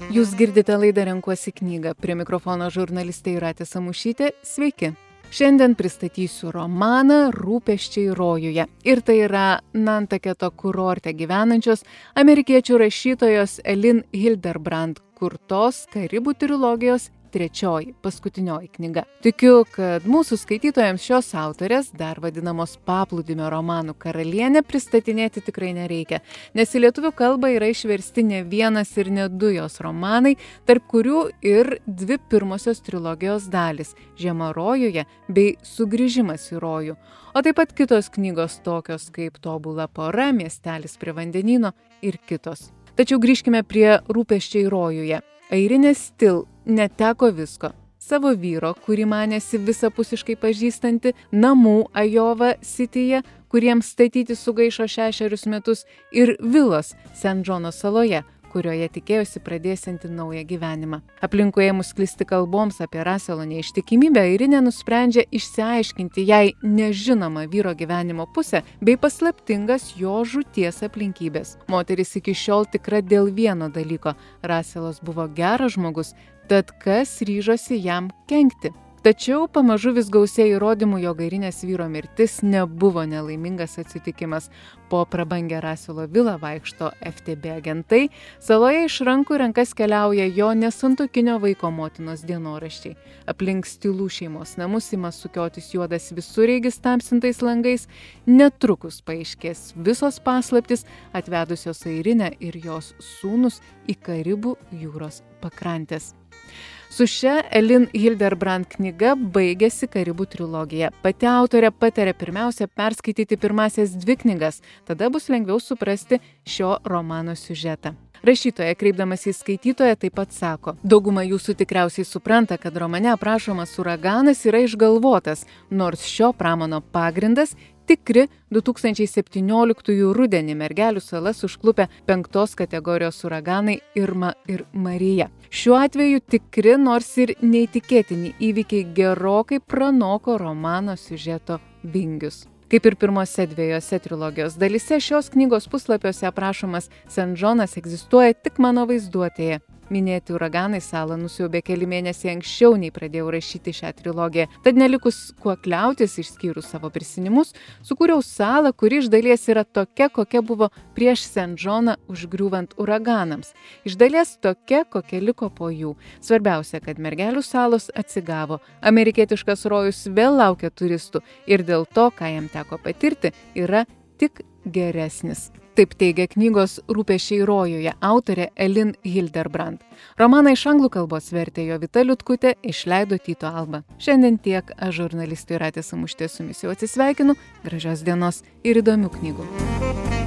Jūs girdite laidą Renkuosi knygą. Prie mikrofono žurnalistė Jūratė Samušytė. Sveiki. Šiandien pristatysiu romaną Rūpesčiai rojuje. Ir tai yra Nantaketo kurorte gyvenančios amerikiečių rašytojos Elin Hilderbrand kurtos Karibų trilogijos trečioji, paskutinioji knyga. Tikiu, kad mūsų skaitytojams šios autorės, dar vadinamos paplūdimio romanų karalienė, pristatinėti tikrai nereikia, nes į lietuvių kalbą yra išversti ne vienas ir ne du jos romanai, tarp kurių ir dvi pirmosios trilogijos dalys – Žiema rojuje bei Sugrįžimas į rojų, o taip pat kitos knygos tokios kaip Tobula pora, Miestelis prie vandenyno ir kitos. Tačiau grįžkime prie Rūpesčiai rojuje. Airinė Stil neteko visko. Savo vyro, kurį manėsi visapusiškai pažįstanti, namų Ajova Cityje, kuriems statyti sugaišo 6 metus, ir vilos Sen Džono saloje, kurioje tikėjosi pradėsianti naują gyvenimą. Aplinkui ėmus sklisti kalboms apie Raselo neištikimybę, Airinė nusprendžia išsiaiškinti jai nežinomą vyro gyvenimo pusę bei paslaptingas jo žūties aplinkybės. Moteris iki šiol tikra dėl vieno dalyko – Raselas buvo geras žmogus, tad kas ryžosi jam kenkti? Tačiau pamažu vis gausėja įrodymų, jog Airinės vyro mirtis nebuvo nelaimingas atsitikimas. Po prabangę Raselo vilą vaikšto FTB agentai, saloje iš rankų į rankas keliauja jo nesantuokinio vaiko motinos dienoraščiai. Aplink Stilų šeimos namus ima sukiotis juodas visureigis tamsintais langais. Netrukus paaiškės visos paslaptys, atvedusios Airinę ir jos sūnus į Karibų jūros pakrantės. Su šia Elin Hilderbrand knyga baigėsi Karibų trilogija. Pati autorė patarė pirmiausia perskaityti pirmasias 2 knygas, tada bus lengviau suprasti šio romano siužetą. Rašytoja, kreipdamas į skaitytoją, taip pat sako: dauguma jūsų tikriausiai supranta, kad romane aprašomas uraganas yra išgalvotas, nors šio pramano pagrindas tikri 2017 rudenį Mergelių salas užklupę 5 kategorijos uraganai Irma ir Marija. Šiuo atveju tikri, nors ir neįtikėtini įvykiai gerokai pranoko romano siužeto vingius. Kaip ir pirmose 2 trilogijos dalyse, šios knygos puslapiuose aprašomas Sen Džonas egzistuoja tik mano vaizduotėje. Minėti uraganai salą nusiaubė keli mėnesiai anksčiau, nei pradėjau rašyti šią trilogiją. Tad nelikus kuo kliautis, išskyrus savo prisiminimus, sukūriau salą, kuri iš dalies yra tokia, kokia buvo prieš Sen Džoną užgriūvant uraganams. Iš dalies tokia, kokia liko po jų. Svarbiausia, kad Mergelių salos atsigavo. Amerikietiškas rojus vėl laukia turistų ir dėl to, ką jam teko patirti, yra tik geresnis. Taip teigia knygos Rūpesčiai rojuje autorė Elin Hilderbrand. Romaną iš anglų kalbos vertė Jovita Liutkutė, išleido Tyto Alba. Šiandien tiek, aš žurnalistė Jūratė Samušytė su jumis jau atsisveikinu. Gražios dienos ir įdomių knygų.